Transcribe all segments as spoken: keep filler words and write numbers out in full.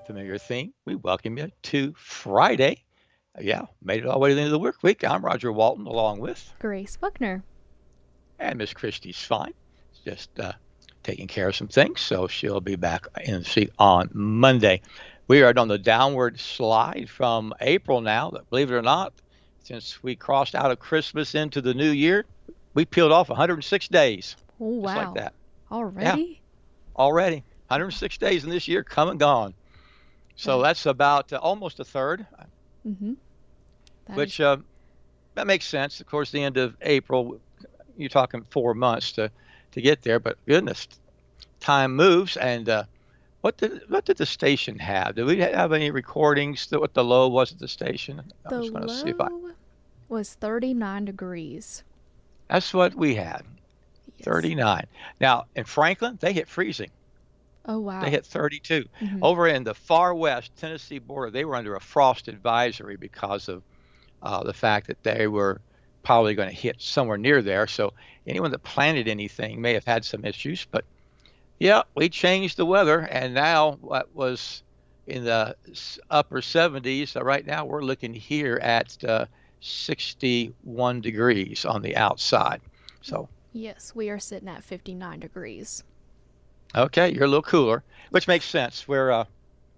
familiar theme. We welcome you to Friday. Uh, Yeah, made it all the way to the end of the work week. I'm Roger Walton, along with, Grace Buckner. and Miss Christie's fine. Just uh, taking care of some things, so she'll be back in the seat on Monday. We are on the downward slide from April now. Believe it or not, since we crossed out of Christmas into the new year, we peeled off one hundred six days, Oh, just like wow. that. Yeah, Already? already one hundred six days in this year, come and gone. So That, that's about uh, almost a third, mm-hmm. That is, which uh, that makes sense. Of course, the end of April, you're talking four months to to get there. But goodness, time moves. And uh, what did what did the station have? Did we have any recordings? That what the low was at the station? I the was going to see if I. low was thirty-nine degrees. That's what we had. Yes. thirty-nine. Now in Franklin, they hit freezing. Oh, They wow. hit thirty-two. Mm-hmm. Over in the far west Tennessee border, they were under a frost advisory because of uh, the fact that they were probably going to hit somewhere near there. So anyone that planted anything may have had some issues. But yeah, we changed the weather, and now what was in the upper seventies. So right now we're looking here at uh, sixty-one degrees on the outside. So Yes, we are sitting at fifty-nine degrees. okay, you're a little cooler, which makes sense. We're uh,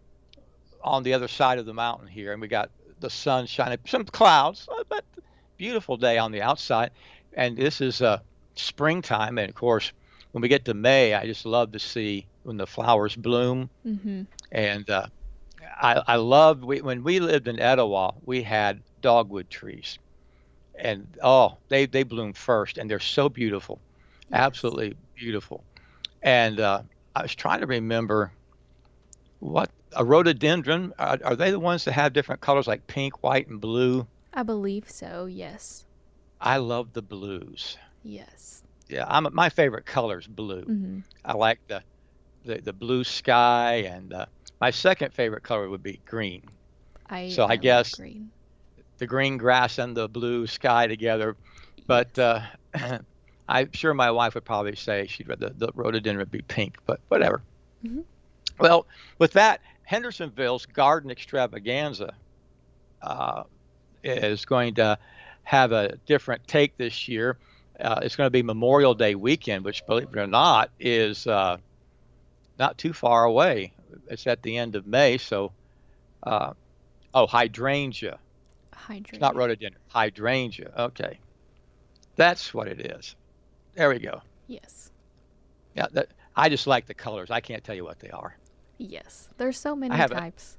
on the other side of the mountain here, and we got the sun shining, some clouds, uh, but beautiful day on the outside. And this is uh, springtime, and of course, when we get to May, I just love to see when the flowers bloom. Mm-hmm. And uh, I, I love we, when we lived in Etowah, we had dogwood trees, and oh, they they bloom first, and they're so beautiful, Yes. absolutely beautiful. And uh, I was trying to remember what a rhododendron are, are they the ones that have different colors like pink, white, and blue? I believe so, yes. I love the blues. Yes. Yeah, I'm my favorite color is blue. Mm-hmm. I like the the, the blue sky, and uh, my second favorite color would be green. I, So I I love guess green. the green grass and the blue sky together. But Yes. uh, I'm sure my wife would probably say she'd rather the rhododendron be pink, but whatever. Mm-hmm. Well, with that, Hendersonville's Garden Extravaganza uh, is going to have a different take this year. Uh, it's going to be Memorial Day weekend, which, believe it or not, is uh, not too far away. It's at the end of May. So, uh, oh, hydrangea. It's not Hydrangea. rhododendron. Hydrangea. Okay, that's what it is. There we go. Yes. Yeah, that, I just like the colors. I can't tell you what they are. Yes. There's so I many haven't. types.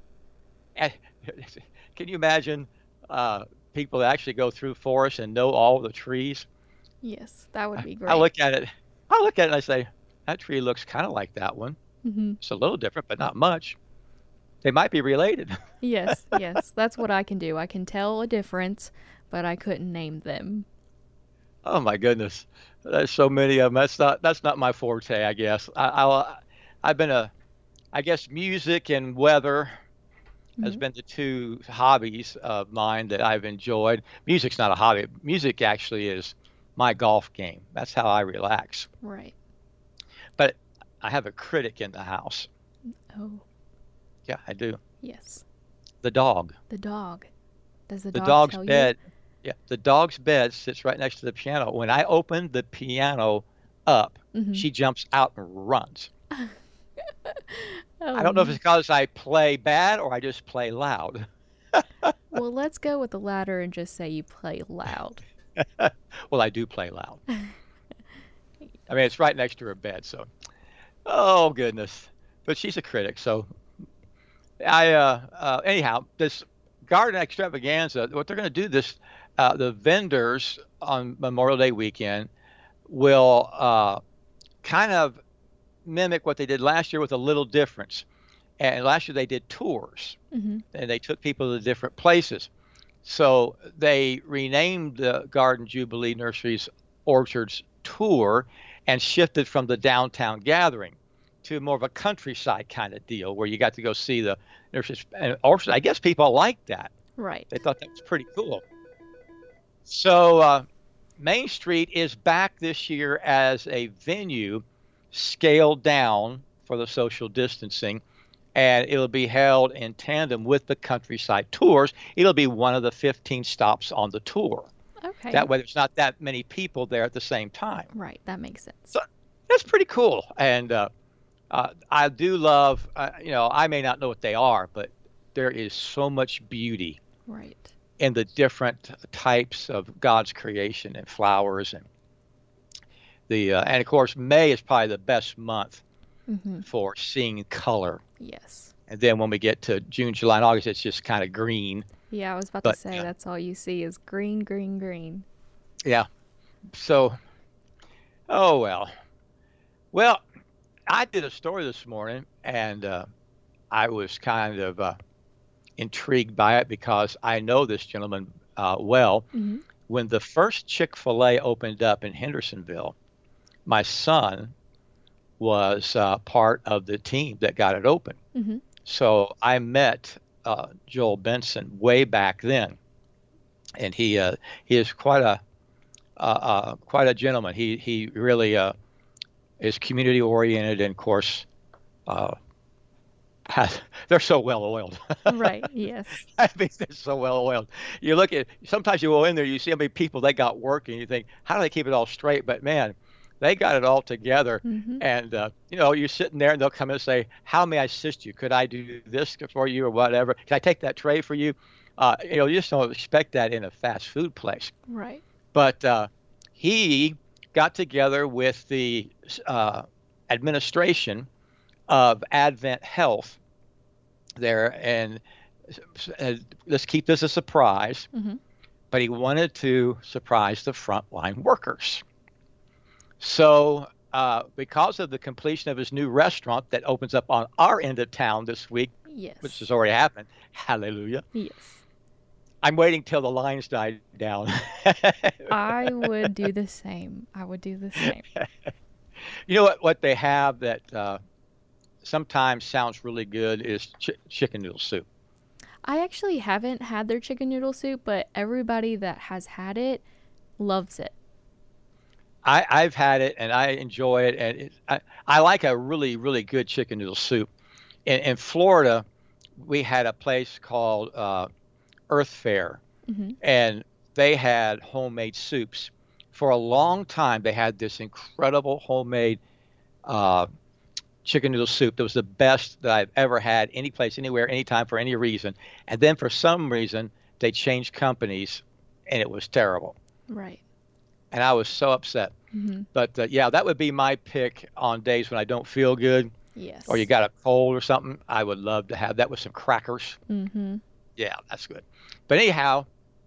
Can you imagine uh, people that actually go through forests and know all the trees? Yes, that would I, be I great. look at it. I look at it and I say, that tree looks kind of like that one. Mm-hmm. It's a little different, but not much. They might be related. Yes, yes. That's what I can do. I can tell a difference, but I couldn't name them. Oh my goodness, there's so many of them. That's not that's not my forte, I guess. I, I I've been a I guess music and weather has Mm-hmm. been the two hobbies of mine that I've enjoyed. Music's not a hobby. Music actually is my golf game. That's how I relax. Right. But I have a critic in the house. Oh, Yeah, I do. yes. The dog. The dog. Does the The dog dog's tell you? bed. Yeah, the dog's bed sits right next to the piano. When I open the piano up, Mm-hmm. she jumps out and runs. I Oh, don't know if it's n- because I play bad or I just play loud. well, let's go with the latter and just say you play loud. Well, I do play loud. I mean, it's right next to her bed, so oh goodness. But she's a critic, so I uh, uh anyhow, this garden extravaganza, what they're going to do this uh the vendors on Memorial Day weekend will uh kind of mimic what they did last year with a little difference. And last year they did tours Mm-hmm. and they took people to different places. So they renamed the Garden Jubilee Nurseries Orchards tour and shifted from the downtown gathering to more of a countryside kind of deal where you got to go see the nurseries and orchards. I guess people liked that. They Right. thought that was pretty cool. So uh, Main Street is back this year as a venue scaled down for the social distancing. and it'll be held in tandem with the Countryside Tours. It'll be one of the fifteen stops on the tour. Okay. That way, there's not that many people there at the same time. Right. That makes sense. So that's pretty cool. And uh, uh, I do love, uh, you know, I may not know what they are, but there is so much beauty Right. in the different types of God's creation and flowers and the uh, and of course May is probably the best month Mm-hmm. for seeing color. Yes. And then when we get to June, July, and August, it's just kind of green. Yeah, I was about But to say uh, that's all you see is green, green, green. yeah, so oh well, well, I did a story this morning, and uh, I was kind of uh, intrigued by it because I know this gentleman uh, well. Mm-hmm. When the first Chick-fil-A opened up in Hendersonville, my son was uh, part of the team that got it open. Mm-hmm. So I met uh, Joel Benson way back then, and he uh, he is quite a uh, uh, quite a gentleman. He he really uh, is community oriented, and of course, uh, has, they're so well oiled. Right. Yes. I mean, they're so well oiled. You look at sometimes you go in there, you see how many people they got working. You think, how do they keep it all straight? But man, they got it all together. Mm-hmm. And, uh, you know, you're sitting there and they'll come in and say, how may I assist you? Could I do this for you or whatever? Can I take that tray for you? Uh, you know, you just don't expect that in a fast food place. Right. But uh, he got together with the uh, administration of Advent Health there and said, let's keep this a surprise. Mm-hmm. But he wanted to surprise the frontline workers. So, uh, because of the completion of his new restaurant that opens up on our end of town this week, Yes. which has already happened, hallelujah, Yes. I'm waiting till the lines die down. I would do the same. I would do the same. You know what, what they have that uh, sometimes sounds really good is ch- chicken noodle soup. I actually haven't had their chicken noodle soup, but everybody that has had it loves it. I, I've had it and I enjoy it, and it, I, I like a really, really good chicken noodle soup. In, in Florida, we had a place called uh, Earth Fare, Mm-hmm. and they had homemade soups. For a long time, they had this incredible homemade uh, chicken noodle soup that was the best that I've ever had any place, anywhere, anytime, for any reason. And then for some reason, they changed companies, and it was terrible. Right. And I was so upset. Mm-hmm. But uh, yeah, that would be my pick on days when I don't feel good Yes. or you got a cold or something. I would love to have that with some crackers. Mm-hmm. Yeah, that's good. But anyhow,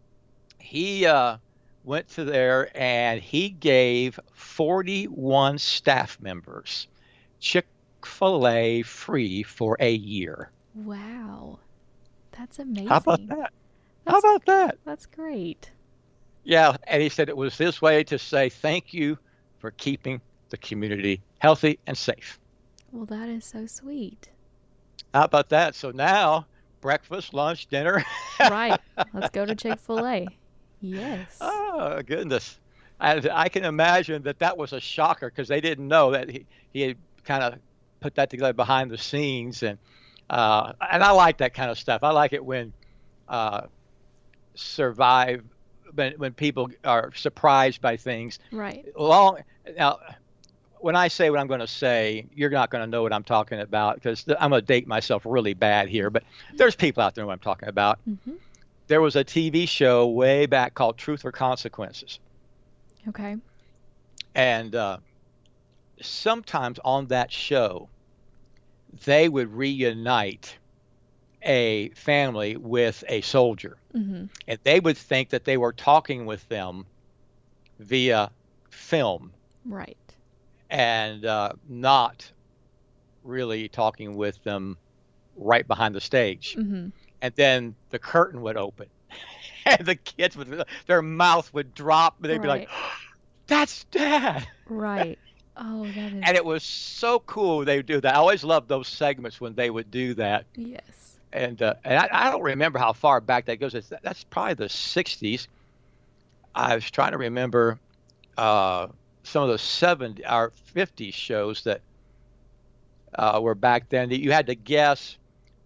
he uh, went to there and he gave forty-one staff members Chick-fil-A free for a year. Wow. That's amazing. How about that? How That's, about that? that's great. Yeah, and he said it was his way to say thank you for keeping the community healthy and safe. Well, that is so sweet. How about that? So now, breakfast, lunch, dinner. Right. Let's go to Chick-fil-A. Yes. Oh, goodness. I, I can imagine that that was a shocker because they didn't know that he, he had kind of put that together behind the scenes. And uh, and I like that kind of stuff. I like it when uh, survive, when, when people are surprised by things. Right. Long now, when I say what I'm going to say, you're not going to know what I'm talking about because I'm going to date myself really bad here. But there's people out there what I'm talking about. Mm-hmm. There was a T V show way back called Truth or Consequences. Okay. And uh, sometimes on that show, they would reunite a family with a soldier. Mm-hmm. And they would think that they were talking with them via film Right. and uh, not really talking with them right behind the stage. Mm-hmm. And then the curtain would open and the kids would, their mouth would drop and they'd be like, Right. that's Dad. Right. Oh, that is. And it was so cool they would do that. I always loved those segments when they would do that. Yes. And uh, and I, I don't remember how far back that goes. It's, that's probably the sixties. I was trying to remember uh, some of the seventies or fifties shows that uh, were back then. You had to guess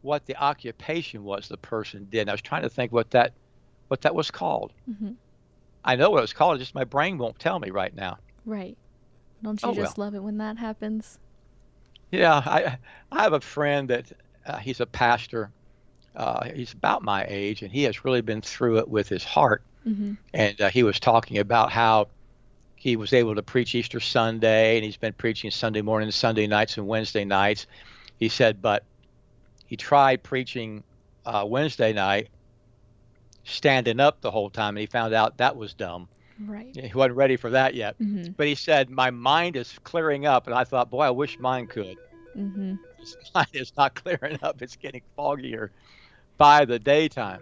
what the occupation was the person did. And I was trying to think what that what that was called. Hmm. I know what it was called, just my brain won't tell me right now. Right. Don't you Oh just well. love it when that happens? Yeah, I I have a friend that uh, he's a pastor. Uh, he's about my age, and he has really been through it with his heart. Hmm. And uh, he was talking about how he was able to preach Easter Sunday, and he's been preaching Sunday mornings, Sunday nights, and Wednesday nights. He said, but he tried preaching uh, Wednesday night, standing up the whole time, and he found out that was dumb. Right. He wasn't ready for that yet. Hmm. But he said, my mind is clearing up, and I thought, boy, I wish mine could. Hmm. His mind is not clearing up. It's getting foggier by the daytime.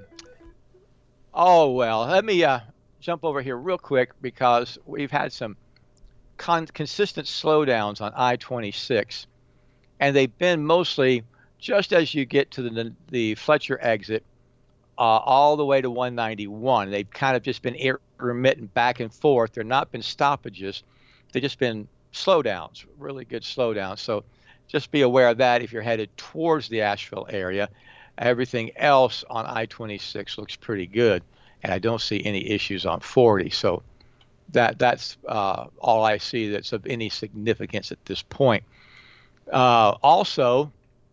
Oh, well, let me uh, jump over here real quick because we've had some con- consistent slowdowns on I twenty-six, and they've been mostly just as you get to the, the Fletcher exit uh, all the way to one ninety-one. They've kind of just been intermittent back and forth. They've not been stoppages. They've just been slowdowns, really good slowdowns. So just be aware of that if you're headed towards the Asheville area. Everything else on I twenty-six looks pretty good, and I don't see any issues on forty. So that that's uh, all I see that's of any significance at this point. Uh, also,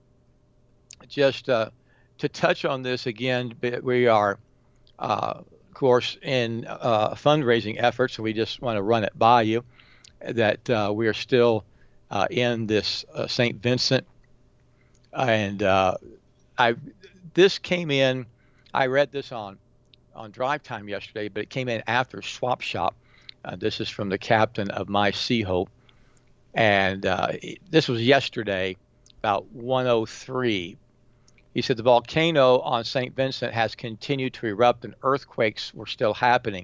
just uh, to touch on this again, we are, uh, of course, in uh, fundraising efforts, so we just want to run it by you that uh, we are still uh, in this uh, Saint Vincent, and uh, I this came in. I read this on on drive time yesterday, but it came in after Swap Shop. Uh, this is from the captain of My Sea Hope, and uh, this was yesterday about one oh three. He said the volcano on Saint Vincent has continued to erupt and earthquakes were still happening.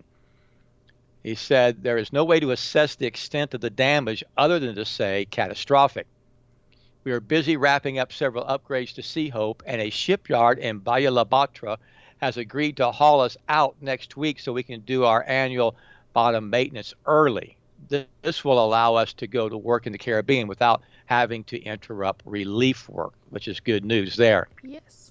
He said there is no way to assess the extent of the damage other than to say catastrophic. We are busy wrapping up several upgrades to Sea Hope, and a shipyard in Bahia La Batra has agreed to haul us out next week so we can do our annual bottom maintenance early. This will allow us to go to work in the Caribbean without having to interrupt relief work, which is good news there. Yes.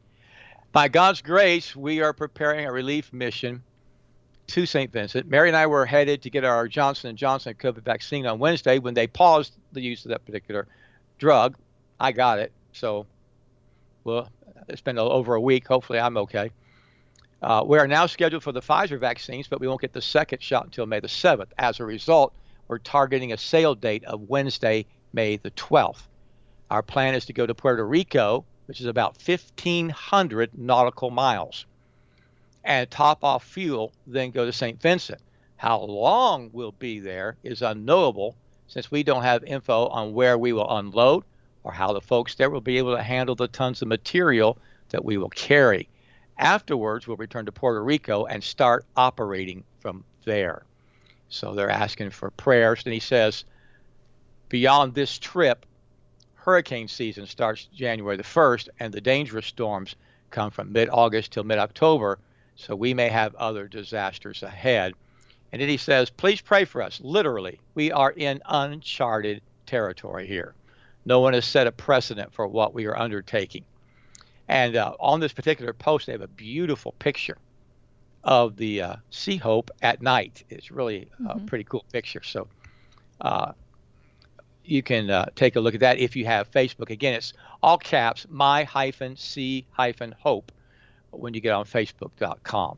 By God's grace, we are preparing a relief mission to Saint Vincent. Mary and I were headed to get our Johnson and Johnson COVID vaccine on Wednesday when they paused the use of that particular drug. I got it, so well, it's been over a week. Hopefully, I'm okay. Uh, we are now scheduled for the Pfizer vaccines, but we won't get the second shot until May the seventh. As a result, we're targeting a sale date of Wednesday, May the twelfth. Our plan is to go to Puerto Rico, which is about fifteen hundred nautical miles, and top off fuel, then go to Saint Vincent. How long we'll be there is unknowable since we don't have info on where we will unload or how the folks there will be able to handle the tons of material that we will carry. Afterwards, we'll return to Puerto Rico and start operating from there. So they're asking for prayers. And he says, beyond this trip, hurricane season starts January the first, and the dangerous storms come from mid-August till mid-October, so we may have other disasters ahead. And then he says, please pray for us. Literally, we are in uncharted territory here. No one has set a precedent for what we are undertaking. And uh, on this particular post, they have a beautiful picture of the uh, Sea Hope at night. It's really a Mm-hmm. pretty cool picture. So uh, you can uh, take a look at that if you have Facebook. Again, it's all caps, my hyphen sea hyphen hope when you get on facebook dot com.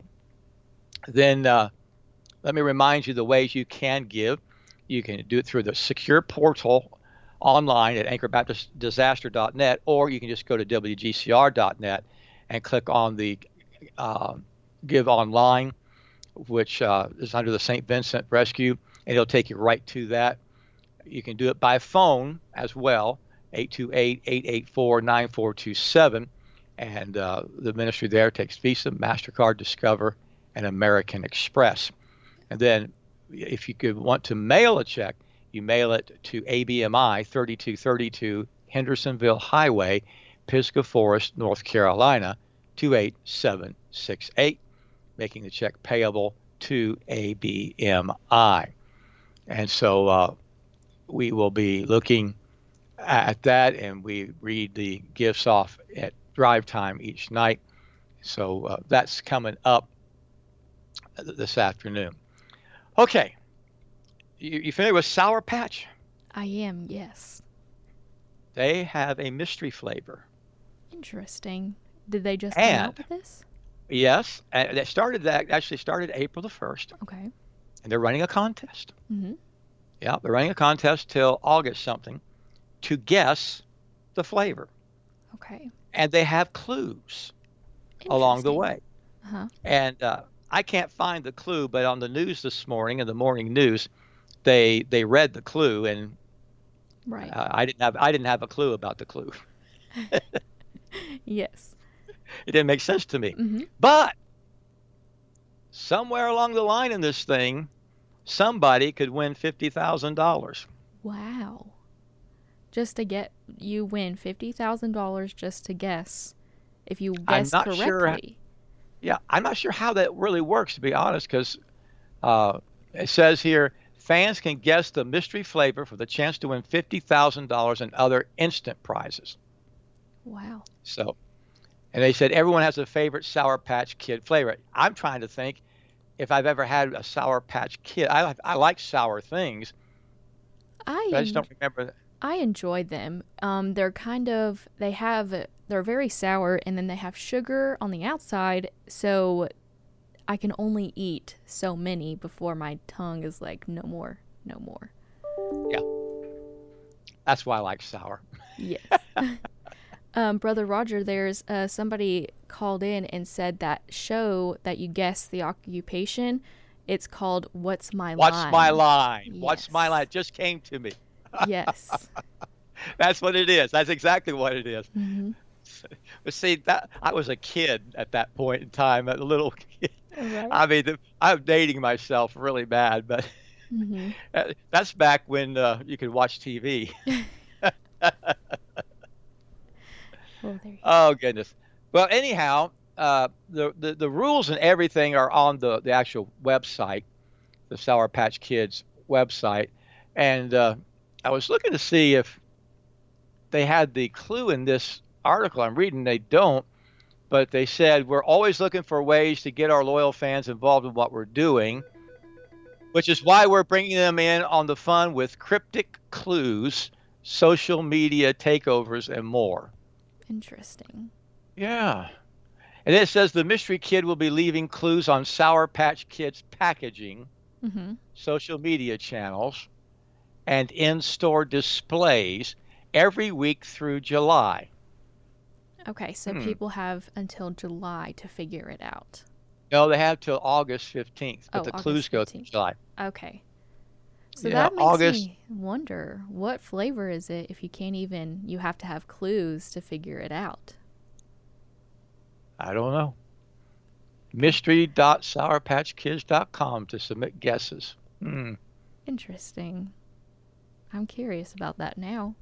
Then uh, let me remind you the ways you can give. You can do it through the secure portal online at anchor baptist disaster dot net, or you can just go to w g c r dot net and click on the uh, Give Online, which uh, is under the Saint Vincent Rescue, and it'll take you right to that. You can do it by phone as well, eight two eight, eight eight four, nine four two seven, and uh, the ministry there takes Visa, MasterCard, Discover, and American Express. And then if you could want to mail a check, you mail it to A B M I thirty-two thirty-two Hendersonville Highway, Pisgah Forest, North Carolina, two eight seven six eight, making the check payable to A B M I. And so uh, we will be looking at that, and we read the gifts off at drive time each night. So uh, that's coming up this afternoon. Okay, you, you familiar with Sour Patch? I am, yes. They have a mystery flavor. Interesting. Did they just come And out with this? yes, and they started that actually started April the first, Okay. and they're running a contest. Mm-hmm. Yeah, they're running a contest till August something to guess the flavor. Okay. And they have clues along the Interesting. way. Uh-huh. And uh, I can't find the clue, but on the news this morning, in the morning news, they they read the clue, and Right. uh, I didn't have I didn't have a clue about the clue. Yes. It didn't make sense to me. Mm-hmm. But somewhere along the line in this thing, somebody could win fifty thousand dollars. Wow. Just to get you win fifty thousand dollars just to guess. If you I'm guess not sure. correctly. Yeah, I'm not sure how that really works, to be honest, because uh, it says here fans can guess the mystery flavor for the chance to win fifty thousand dollars and other instant prizes. Wow. So, and they said everyone has a favorite Sour Patch Kid flavor. I'm trying to think if I've ever had a Sour Patch Kid. I I like sour things, I but I just en- don't remember. I enjoy them. Um, they're kind of they have they're very sour, and then they have sugar on the outside, so I can only eat so many before my tongue is like no more, no more. Yeah, that's why I like sour. Yes. um, Brother Roger, there's uh, somebody called in and said that show that you guess the occupation. It's called What's My What's Line? my line? What's my Yes. line? It just came to me. Yes. That's what it is. That's exactly what it is. Mm-hmm. But see, that I was a kid at that point in time, a little kid. Right. I mean, the, I'm dating myself really bad, but Mm-hmm. uh, that's back when uh, you could watch T V. Well, there you Oh goodness. Well, anyhow, uh, the, the the rules and everything are on the the actual website, the Sour Patch Kids website, and uh, I was looking to see if they had the clue in this article I'm reading. They don't, but they said we're always looking for ways to get our loyal fans involved in what we're doing, which is why we're bringing them in on the fun with cryptic clues, social media takeovers, and more. Interesting. Yeah. And it says the mystery kid will be leaving clues on Sour Patch Kids packaging, Mm-hmm. social media channels, and in-store displays every week through July. Okay, so Hmm. people have until July to figure it out. No, they have till August fifteenth, but Oh, the August clues go through fifteenth. July. Okay. So Yeah, that makes August. me wonder, what flavor is it if you can't even, you have to have clues to figure it out? I don't know. mystery dot sour patch kids dot com to submit guesses. Hmm. Interesting. I'm curious about that now.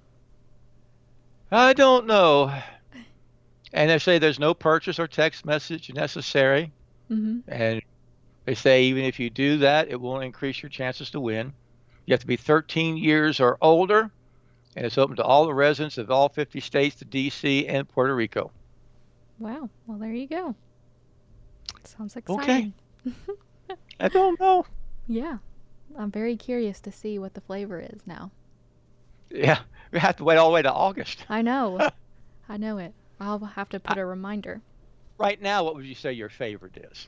I don't know. And they say there's no purchase or text message necessary. Mm-hmm. And they say even if you do that, it won't increase your chances to win. You have to be thirteen years or older, and it's open to all the residents of all fifty states, to D C and Puerto Rico. Wow. Well, there you go. Sounds Okay. exciting. I don't know. Yeah. I'm very curious to see what the flavor is now. Yeah, we have to wait all the way to August. I know. I know it. I'll have to put a reminder. Right now, what would you say your favorite is?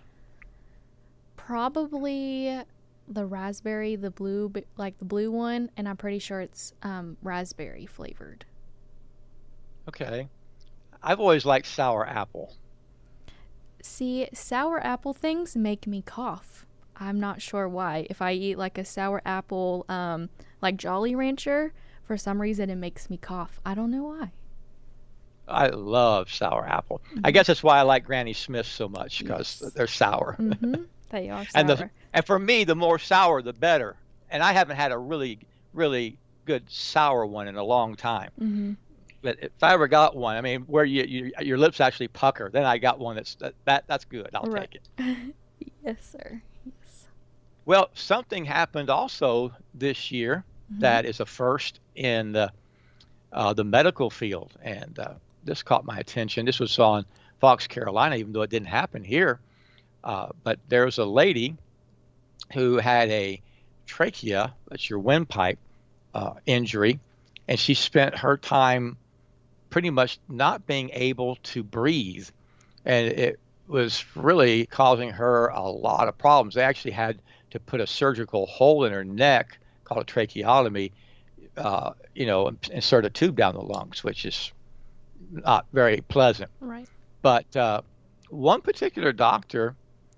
Probably the raspberry, the blue, b- like the blue one, and I'm pretty sure it's um, raspberry flavored. Okay. I've always liked sour apple. See, sour apple things make me cough. I'm not sure why. If I eat like a sour apple, um, like Jolly Rancher, for some reason it makes me cough. I don't know why. I love sour apple. I Mhm. guess that's why I like Granny Smiths so much, because Yes. they're sour. Mm-hmm. They are sour. And the and for me, the more sour, the better. And I haven't had a really, really good sour one in a long time. Mm-hmm. But if I ever got one, I mean, where you, you your lips actually pucker, then I got one that's that, that that's good. I'll Right. take it. Yes, sir. Yes. Well, something happened also this year Mhm. that is a first in the uh, the medical field, and uh, this caught my attention. This was on Fox Carolina, even though it didn't happen here. Uh, but there was a lady who had a trachea, that's your windpipe, uh, injury, and she spent her time pretty much not being able to breathe. And it was really causing her a lot of problems. They actually had to put a surgical hole in her neck called a tracheotomy, uh, you know, and insert a tube down the lungs, which is not very pleasant. Right. But uh, one particular doctor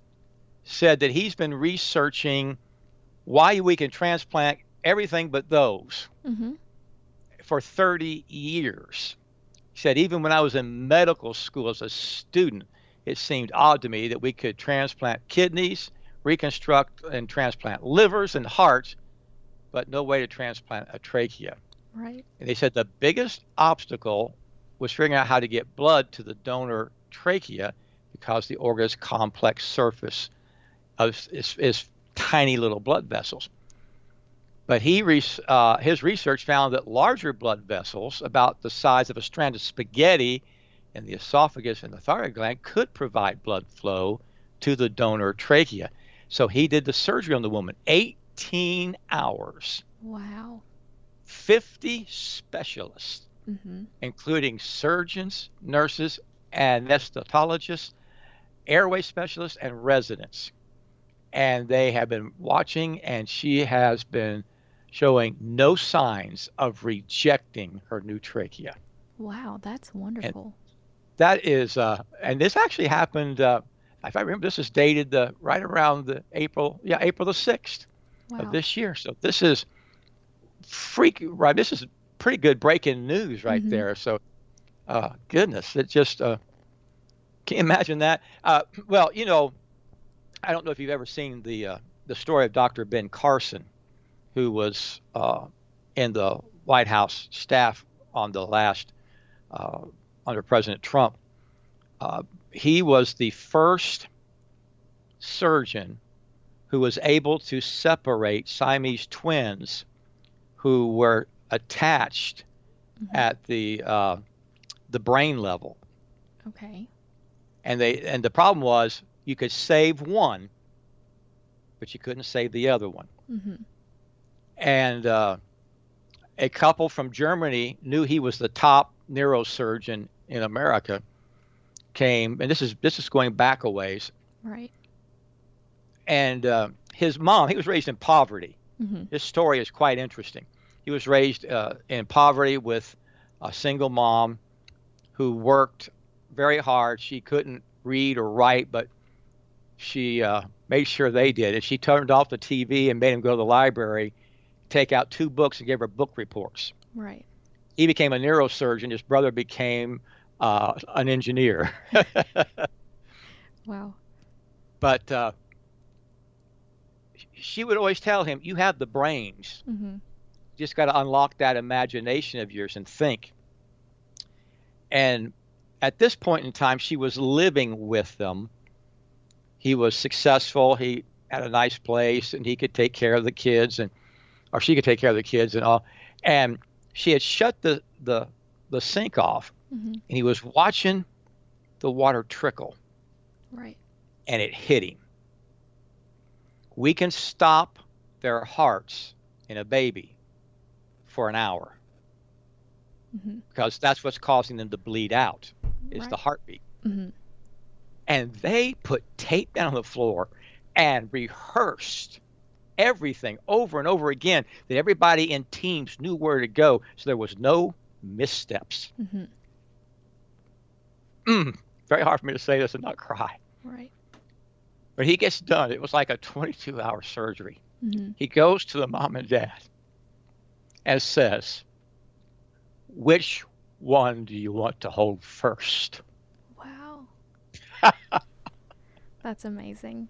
said that he's been researching why we can transplant everything but those Mm-hmm. for thirty years. He said, even when I was in medical school as a student, it seemed odd to me that we could transplant kidneys, reconstruct and transplant livers and hearts, but no way to transplant a trachea. Right. And they said the biggest obstacle was figuring out how to get blood to the donor trachea because the organ's complex surface of, is, is tiny little blood vessels. But he uh, his research found that larger blood vessels, about the size of a strand of spaghetti in the esophagus and the thyroid gland, could provide blood flow to the donor trachea. So he did the surgery on the woman, eighteen hours, Wow. fifty specialists, Mm-hmm. including surgeons, nurses, anesthesiologists, airway specialists, and residents. And they have been watching, and she has been showing no signs of rejecting her new trachea. Wow, that's And wonderful. that is, uh, and this actually happened, uh, if I remember, this is dated uh, right around the April, yeah, April the sixth of Wow. this year. So this is freak, right? This is pretty good breaking news right Mm-hmm. there. So, uh, goodness, it just, uh, can you imagine that? Uh, well, you know, I don't know if you've ever seen the uh, the story of Doctor Ben Carson, who was uh, in the White House staff on the last uh, under President Trump. Uh, he was the first surgeon who was able to separate Siamese twins who were attached Mm-hmm. at the uh, the brain level, Okay. and they and the problem was you could save one, but you couldn't save the other one. Mm-hmm. And uh, a couple from Germany knew he was the top neurosurgeon in America. Came, and this is this is going back a ways. Right. And uh, his mom, he was raised in poverty. Mm-hmm. His story is quite interesting. He was raised uh, in poverty with a single mom who worked very hard. She couldn't read or write, but she uh, made sure they did. And she turned off the T V and made him go to the library, take out two books, and give her book reports. Right. He became a neurosurgeon. His brother became uh, an engineer. Wow. But uh, she would always tell him, you have the brains. Mm-hmm. You just got to unlock that imagination of yours and think. And at this point in time, she was living with them. He was successful. He had a nice place, and he could take care of the kids, and or she could take care of the kids and all. And she had shut the the, the sink off, Mm-hmm. and he was watching the water trickle, Right. and it hit him. We can stop their hearts in a baby for an hour Mm-hmm. because that's what's causing them to bleed out is Right. the heartbeat. Mm-hmm. And they put tape down on the floor and rehearsed everything over and over again that everybody in teams knew where to go, so there was no missteps. Mm-hmm. Mm, very hard for me to say this and not cry. Right. But he gets done. It was like a twenty-two hour surgery. Mm-hmm. He goes to the mom and dad and says, which one do you want to hold first? Wow. That's amazing.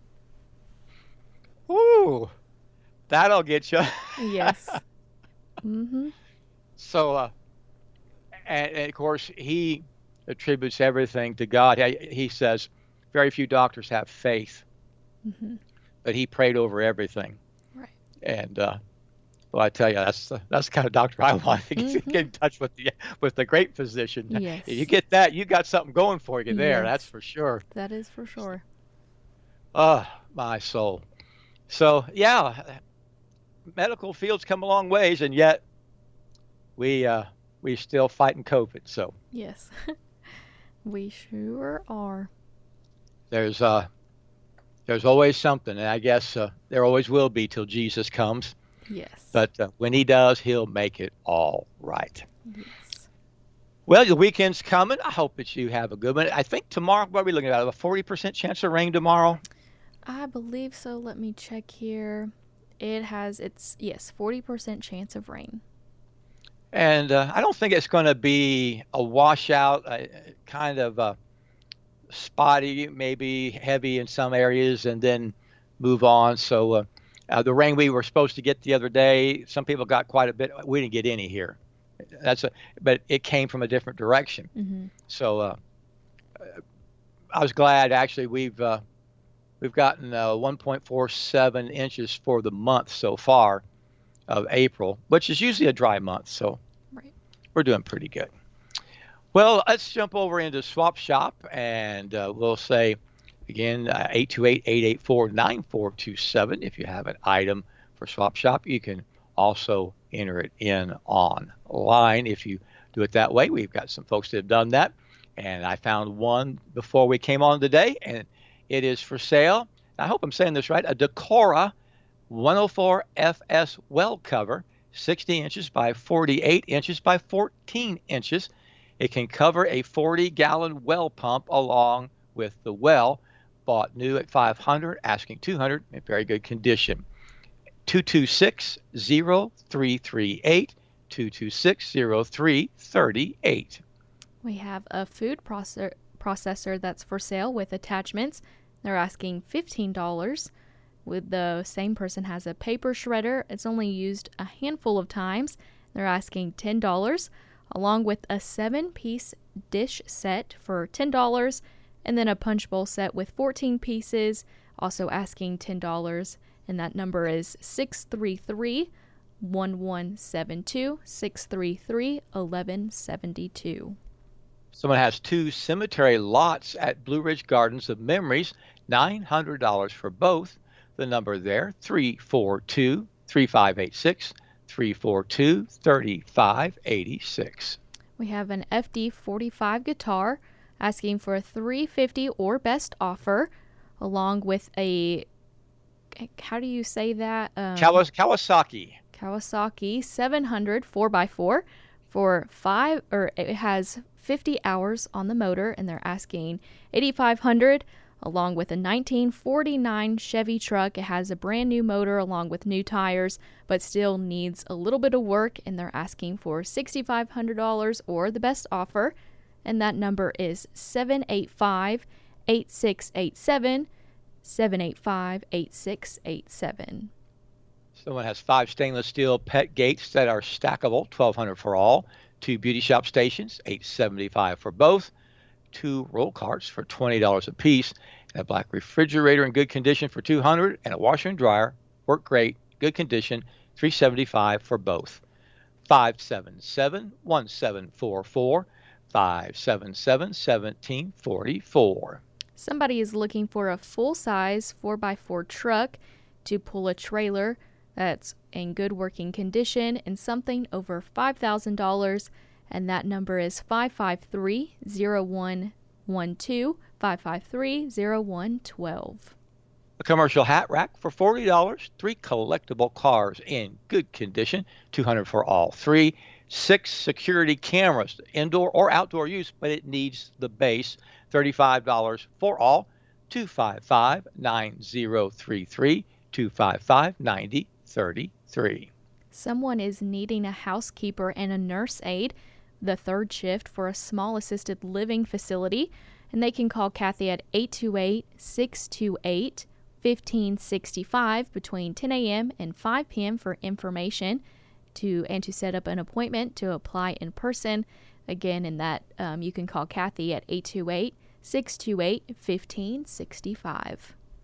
Ooh, that'll get you. Yes. Mm-hmm. So, uh, and, and of course, he attributes everything to God. He, he says, very few doctors have faith, Mm-hmm. but he prayed over everything. Right. And uh, Well, I tell you, that's the, that's the kind of doctor I want to get, Mm-hmm. get in touch with the with the great physician. If you Yes. get that, you got something going for you there. That's Yes. for sure. That is for sure. Oh, my soul. So yeah, medical field's come a long ways, and yet we uh, we still fighting COVID. So Yes. We sure are. there's uh there's always something, and I guess uh, there always will be till Jesus comes. Yes. But uh, when he does, he'll make it all right. Yes. Well, the weekend's coming. I hope that you have a good one. I think tomorrow, what are we looking at? A forty percent chance of rain tomorrow? I believe so. Let me check here. It has its yes, forty percent chance of rain. And uh, I don't think it's going to be a washout, uh, kind of uh, spotty, maybe heavy in some areas, and then move on. So uh, uh, the rain we were supposed to get the other day, some people got quite a bit. We didn't get any here. That's a, but it came from a different direction. Mm-hmm. So uh, I was glad. Actually, we've uh, we've gotten uh, one point four seven inches for the month so far of April, which is usually a dry month. So Right. we're doing pretty good. Well, let's jump over into Swap Shop, and uh, we'll say again uh, eight two eight, eight eight four, nine four two seven. If you have an item for Swap Shop, you can also enter it in online. If you do it that way, we've got some folks that have done that, and I found one before we came on today, and it is for sale. I hope I'm saying this right. A Decora one oh four F S well cover, sixty inches by forty-eight inches by fourteen inches. It can cover a forty gallon well pump along with the well. Bought new at five hundred dollars, asking two hundred dollars, in very good condition. two two six, zero three three eight, two two six, zero three three eight. We have a food processor processor that's for sale with attachments. They're asking fifteen dollars. With the same person has a paper shredder. It's only used a handful of times. They're asking ten dollars, along with a seven-piece dish set for ten dollars, and then a punch bowl set with fourteen pieces, also asking ten dollars. And that number is six three three, one one seven two, six three three, one one seven two. Someone has two cemetery lots at Blue Ridge Gardens of Memories, nine hundred dollars for both. The number there, three four two, three five eight six, three four two, three five eight six. We have an F D forty-five guitar asking for a three hundred fifty dollars or best offer, along with a, how do you say that? Um, Kawas- Kawasaki. Kawasaki seven hundred four by four for five, or it has fifty hours on the motor, and they're asking eighty-five hundred dollars. Along with a nineteen forty-nine Chevy truck. It has a brand new motor along with new tires, but still needs a little bit of work, and they're asking for six thousand five hundred dollars or the best offer, and that number is seven eight five, eight six eight seven, seven eight five, eight six eight seven. Someone has five stainless steel pet gates that are stackable, twelve hundred dollars for all. Two beauty shop stations, eight hundred seventy-five dollars for both. Two roll carts for twenty dollars a piece, and a black refrigerator in good condition for two hundred dollars, and a washer and dryer, work great, good condition, three hundred seventy-five dollars for both. five seven seven, one seven four four, five seven seven, one seven four four. Somebody is looking for a full-size four by four truck to pull a trailer that's in good working condition and something over five thousand dollars. And that number is five five three, zero one one two, five five three, zero one one two. A commercial hat rack for forty dollars. Three collectible cars in good condition, two hundred dollars for all three. Six security cameras, indoor or outdoor use, but it needs the base, thirty-five dollars for all. two five five, nine zero three three, two five five, nine zero three three. Someone is needing a housekeeper and a nurse aide, the third shift for a small assisted living facility, and they can call Kathy at eight two eight, six two eight, one five six five between ten a.m. and five p.m. for information to and to set up an appointment to apply in person. Again, in that um, you can call Kathy at eight two eight, six two eight, one five six five.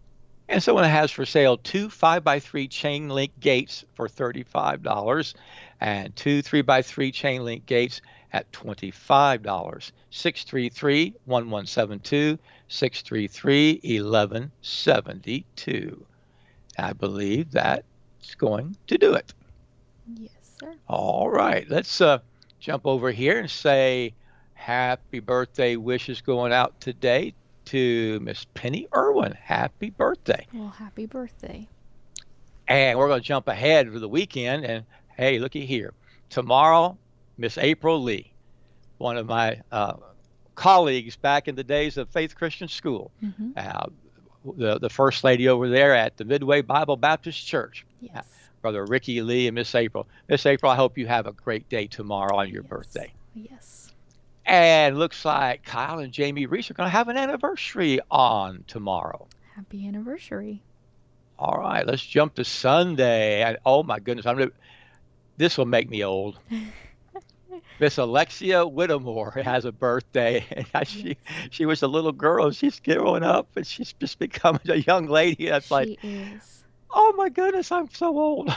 And someone has for sale two five by three chain link gates for thirty-five dollars and two three by three chain link gates at twenty-five dollars. six three three, one one seven two, six three three, one one seven two. I believe that's going to do it. Yes, sir. All right, let's uh, jump over here and say happy birthday wishes going out today to Miss Penny Irwin. Happy birthday. Well, happy birthday. And we're going to jump ahead to the weekend. And hey, looky here. Tomorrow, Miss April Lee, one of my uh, colleagues back in the days of Faith Christian School, Mm-hmm. uh, the, the first lady over there at the Midway Bible Baptist Church. Yes. Brother Ricky Lee and Miss April. Miss April, I hope you have a great day tomorrow on your Yes. birthday. Yes. And looks like Kyle and Jamie Reese are going to have an anniversary on tomorrow. Happy anniversary. All right, let's jump to Sunday. And oh my goodness, I'm gonna, this will make me old. Miss Alexia Whittemore has a birthday. And she she was a little girl. She's growing up, and she's just becoming a young lady. That's She like, is. oh my goodness, I'm so old.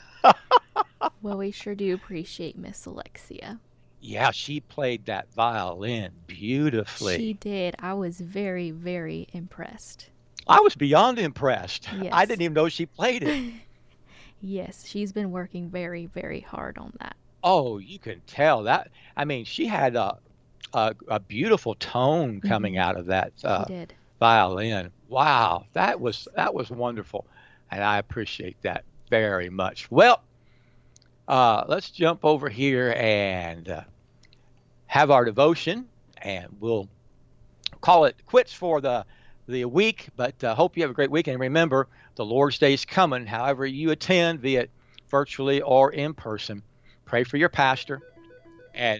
Well, we sure do appreciate Miss Alexia. Yeah, she played that violin beautifully. She did. I was very, very impressed. I was beyond impressed. I Yes. didn't even know she played it. Yes, she's been working very, very hard on that. Oh, you can tell that. I mean, she had a a, a beautiful tone coming Mhm. out of that She uh, did. violin. Wow, that was that was wonderful, and I appreciate that very much. Well, uh, let's jump over here and uh, have our devotion, and we'll call it quits for the the week. But uh, hope you have a great week, and remember, the Lord's Day is coming. However you attend, be it virtually or in person, pray for your pastor and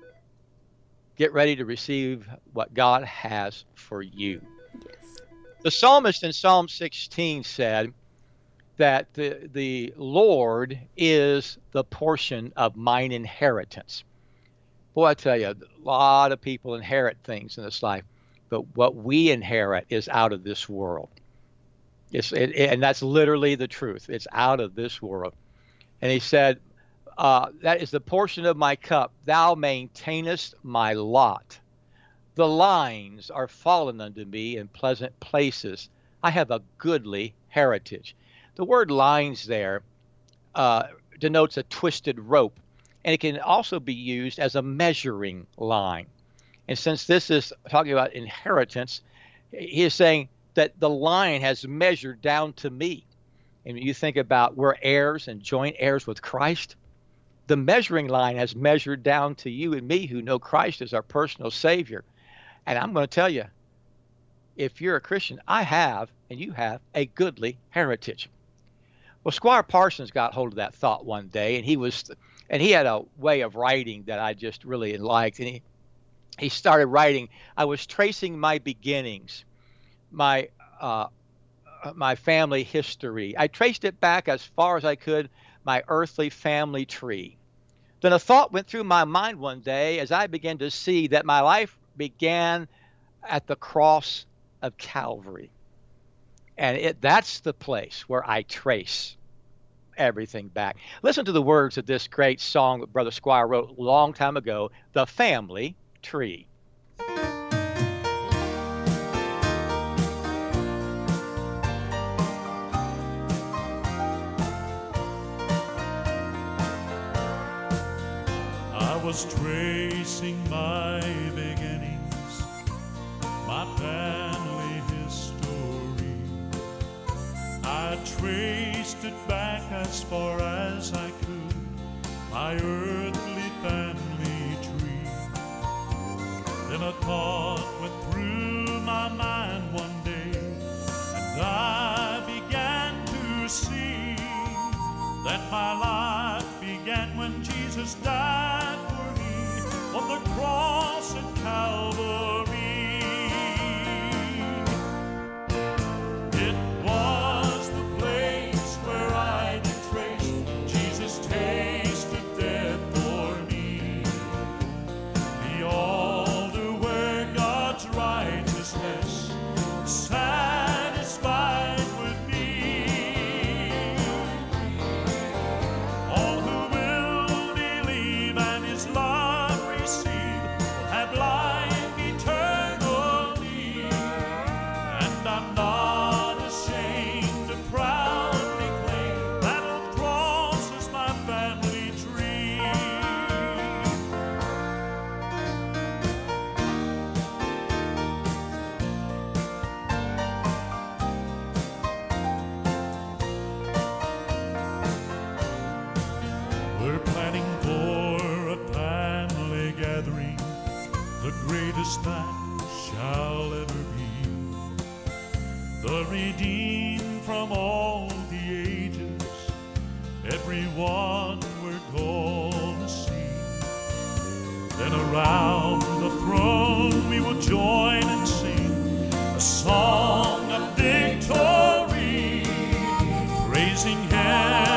get ready to receive what God has for you. Yes. The psalmist in Psalm sixteen said that the, the Lord is the portion of mine inheritance. Boy, I tell you, a lot of people inherit things in this life, but what we inherit is out of this world. It's, it, and that's literally the truth. It's out of this world. And he said, uh, that is the portion of my cup. Thou maintainest my lot. The lines are fallen unto me in pleasant places. I have a goodly heritage. The word lines there uh, denotes a twisted rope, and it can also be used as a measuring line. And since this is talking about inheritance, he is saying that the line has measured down to me. And you think about we're heirs and joint heirs with Christ. The measuring line has measured down to you and me who know Christ as our personal Savior. And I'm going to tell you, if you're a Christian, I have, and you have, a goodly heritage. Well, Squire Parsons got hold of that thought one day, and he was, and he had a way of writing that I just really liked. And he, he started writing, I was tracing my beginnings, my, uh, my family history. I traced it back as far as I could, my earthly family tree. Then a thought went through my mind one day as I began to see that my life began at the cross of Calvary. And it, that's the place where I trace everything back. Listen to the words of this great song that Brother Squire wrote a long time ago, The Family Tree. I was tracing my beginnings, my family history. I traced it back as far as I could, my earthly family tree. Then a thought went through my mind one day, and I began to see that my life began when Jesus died for me on the cross at Calvary. It was the place where I did trace Jesus tasted death for me. The altar where God's righteousness satisfied with sweetest that shall ever be. The redeemed from all the ages, everyone we're gonna see. Then around the throne we will join and sing a song of victory, praising Him.